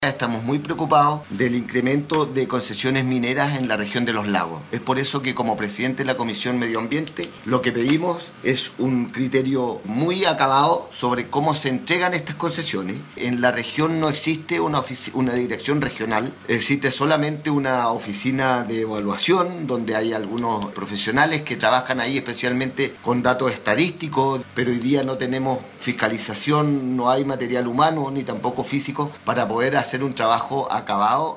Estamos muy preocupados del incremento de concesiones mineras en la región de los lagos. Es por eso que como presidente de la Comisión Medio Ambiente lo que pedimos es un criterio muy acabado sobre cómo se entregan estas concesiones. En la región no existe una dirección regional, existe solamente una oficina de evaluación donde hay algunos profesionales que trabajan ahí especialmente con datos estadísticos, pero hoy día no tenemos fiscalización, no hay material humano ni tampoco físico para poder hacer un trabajo acabado